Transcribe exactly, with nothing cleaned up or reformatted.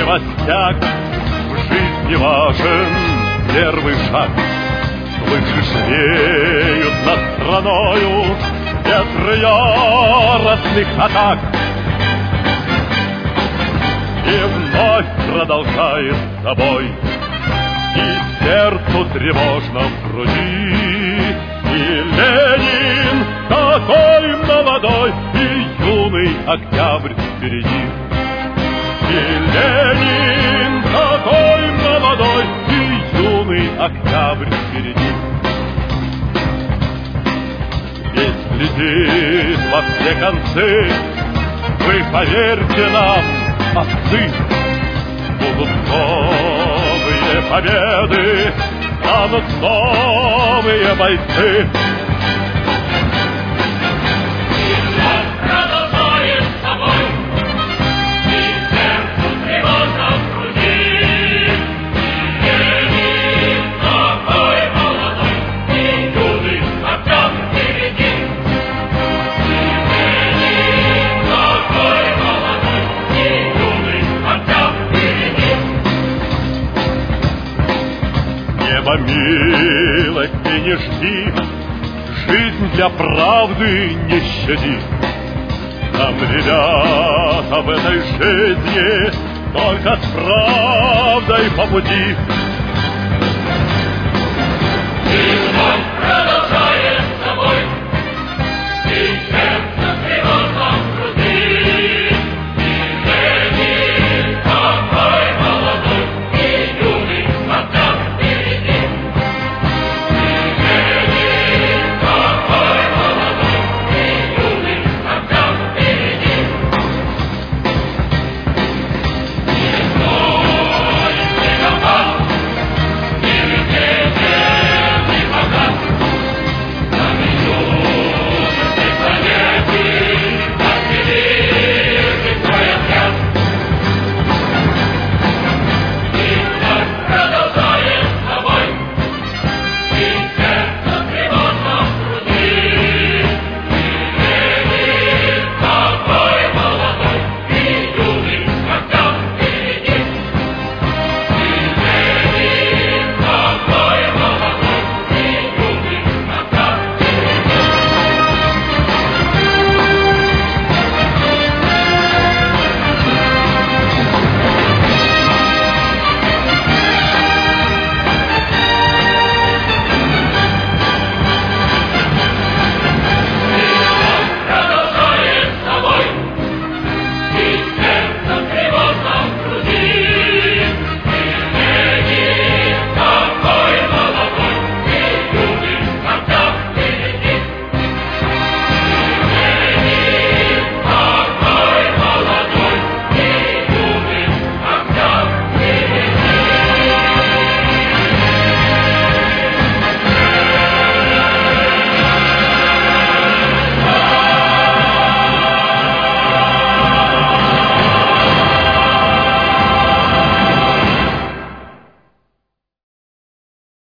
Севастьяк, в жизни важен первый шаг. Слышишь, веют над страною ветры яростных атак. И вновь продолжает собой, и сердцу тревожно в груди. И Ленин такой молодой, и юный октябрь впереди. И Ленин такой молодой, и юный октябрь впереди. Ведь летит во все концы, вы поверьте нам, отцы, будут новые победы, станут новые бойцы. Небо милости не жди, жизнь для правды не щади. Нам, ребята, в этой жизни только с правдой по пути.